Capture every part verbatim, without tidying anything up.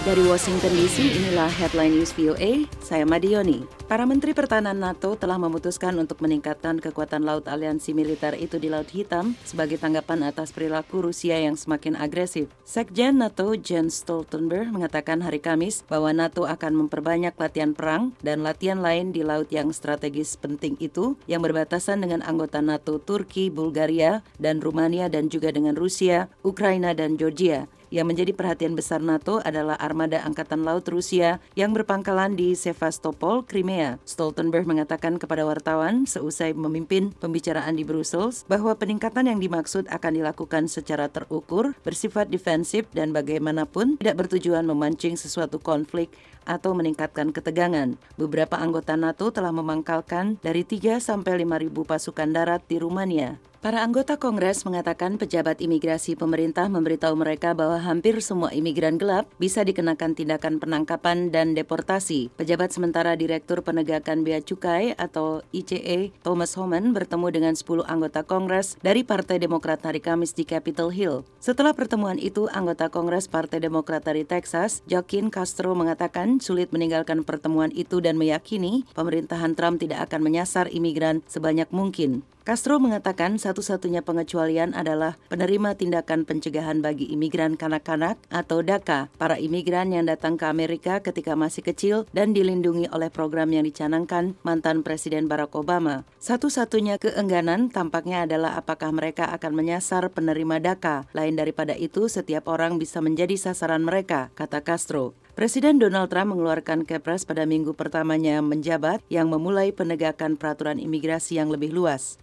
Dari Washington D C, inilah Headline News V O A, saya Madioni. Para Menteri Pertahanan NATO telah memutuskan untuk meningkatkan kekuatan laut aliansi militer itu di Laut Hitam sebagai tanggapan atas perilaku Rusia yang semakin agresif. Sekjen NATO Jens Stoltenberg mengatakan hari Kamis bahwa NATO akan memperbanyak latihan perang dan latihan lain di laut yang strategis penting itu yang berbatasan dengan anggota NATO Turki, Bulgaria, dan Rumania dan juga dengan Rusia, Ukraina, dan Georgia. Yang menjadi perhatian besar NATO adalah armada Angkatan Laut Rusia yang berpangkalan di Sevastopol, Crimea. Stoltenberg mengatakan kepada wartawan seusai memimpin pembicaraan di Brussels bahwa peningkatan yang dimaksud akan dilakukan secara terukur, bersifat defensif, dan bagaimanapun tidak bertujuan memancing sesuatu konflik atau meningkatkan ketegangan. Beberapa anggota NATO telah memangkalkan dari tiga sampai lima ribu pasukan darat di Rumania. Para anggota Kongres mengatakan pejabat imigrasi pemerintah memberitahu mereka bahwa hampir semua imigran gelap bisa dikenakan tindakan penangkapan dan deportasi. Pejabat sementara Direktur Penegakan Bea Cukai atau I C A, Thomas Homan, bertemu dengan sepuluh anggota Kongres dari Partai Demokrat hari Kamis di Capitol Hill. Setelah pertemuan itu, anggota Kongres Partai Demokrat dari Texas, Joaquin Castro, mengatakan sulit meninggalkan pertemuan itu dan meyakini pemerintahan Trump tidak akan menyasar imigran sebanyak mungkin. Castro mengatakan satu-satunya pengecualian adalah penerima tindakan pencegahan bagi imigran kanak-kanak atau DACA, para imigran yang datang ke Amerika ketika masih kecil dan dilindungi oleh program yang dicanangkan mantan Presiden Barack Obama. Satu-satunya keengganan tampaknya adalah apakah mereka akan menyasar penerima DACA. Lain daripada itu, setiap orang bisa menjadi sasaran mereka, kata Castro. Presiden Donald Trump mengeluarkan Kepres pada minggu pertamanya menjabat yang memulai penegakan peraturan imigrasi yang lebih luas.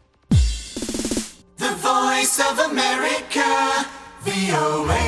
The Voice of America, V O A.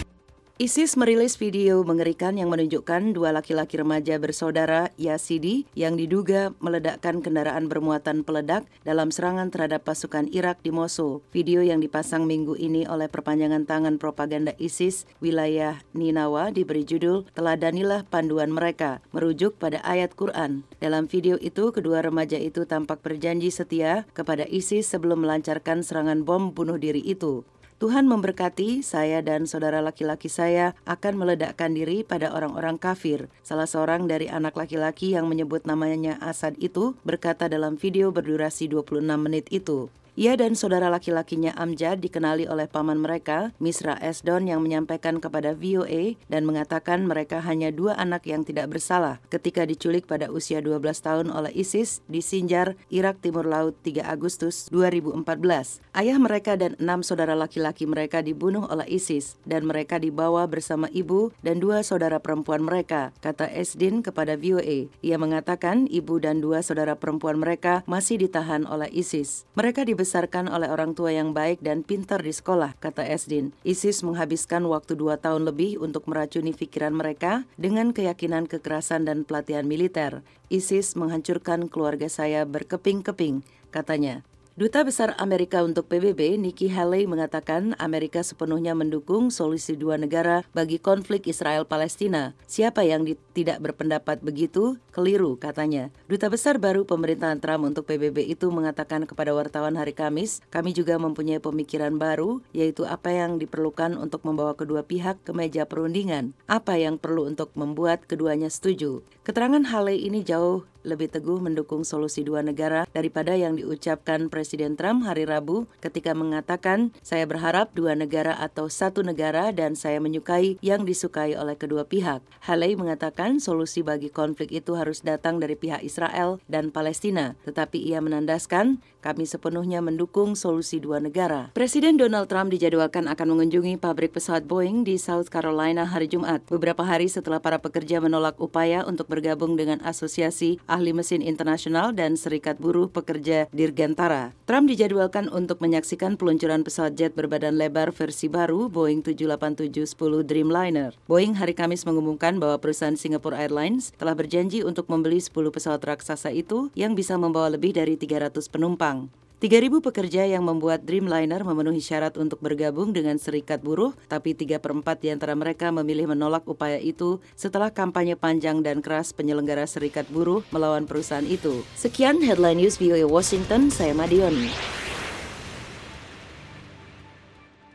ISIS merilis video mengerikan yang menunjukkan dua laki-laki remaja bersaudara Yazidi yang diduga meledakkan kendaraan bermuatan peledak dalam serangan terhadap pasukan Irak di Mosul. Video yang dipasang minggu ini oleh perpanjangan tangan propaganda ISIS wilayah Ninawa diberi judul "Teladanilah panduan mereka", merujuk pada ayat Quran. Dalam video itu, kedua remaja itu tampak berjanji setia kepada ISIS sebelum melancarkan serangan bom bunuh diri itu. Tuhan memberkati, saya dan saudara laki-laki saya akan meledakkan diri pada orang-orang kafir. Salah seorang dari anak laki-laki yang menyebut namanya Asad itu berkata dalam video berdurasi dua puluh enam menit itu. Ia dan saudara laki-lakinya Amjad dikenali oleh paman mereka, Misra Esdon, yang menyampaikan kepada V O A dan mengatakan mereka hanya dua anak yang tidak bersalah ketika diculik pada usia dua belas tahun oleh ISIS di Sinjar, Irak Timur Laut tiga Agustus dua ribu empat belas. Ayah mereka dan enam saudara laki-laki mereka dibunuh oleh ISIS dan mereka dibawa bersama ibu dan dua saudara perempuan mereka, kata Esdin kepada V O A. Ia mengatakan ibu dan dua saudara perempuan mereka masih ditahan oleh ISIS. Mereka dibesarkan Dibesarkan oleh orang tua yang baik dan pintar di sekolah, kata Esdin. ISIS menghabiskan waktu dua tahun lebih untuk meracuni pikiran mereka dengan keyakinan kekerasan dan pelatihan militer. ISIS menghancurkan keluarga saya berkeping-keping, katanya. Duta Besar Amerika untuk P B B, Nikki Haley, mengatakan Amerika sepenuhnya mendukung solusi dua negara bagi konflik Israel-Palestina. Siapa yang di- tidak berpendapat begitu, keliru, katanya. Duta Besar baru pemerintahan Trump untuk P B B itu mengatakan kepada wartawan hari Kamis, kami juga mempunyai pemikiran baru, yaitu apa yang diperlukan untuk membawa kedua pihak ke meja perundingan. Apa yang perlu untuk membuat keduanya setuju. Keterangan Haley ini jauh lebih teguh mendukung solusi dua negara daripada yang diucapkan Presiden Trump hari Rabu ketika mengatakan, saya berharap dua negara atau satu negara dan saya menyukai yang disukai oleh kedua pihak. Haley mengatakan solusi bagi konflik itu harus datang dari pihak Israel dan Palestina, tetapi ia menandaskan, kami sepenuhnya mendukung solusi dua negara. Presiden Donald Trump dijadwalkan akan mengunjungi pabrik pesawat Boeing di South Carolina hari Jumat, beberapa hari setelah para pekerja menolak upaya untuk bergabung dengan Asosiasi Ahli Mesin Internasional dan Serikat Buruh Pekerja Dirgantara. Trump dijadwalkan untuk menyaksikan peluncuran pesawat jet berbadan lebar versi baru Boeing tujuh delapan tujuh satu nol Dreamliner. Boeing hari Kamis mengumumkan bahwa perusahaan Singapore Airlines telah berjanji untuk membeli sepuluh pesawat raksasa itu yang bisa membawa lebih dari tiga ratus penumpang. tiga ribu pekerja yang membuat Dreamliner memenuhi syarat untuk bergabung dengan serikat buruh, tapi tiga per empat di antara mereka memilih menolak upaya itu setelah kampanye panjang dan keras penyelenggara serikat buruh melawan perusahaan itu. Sekian Headline News V O A Washington, saya Madioni.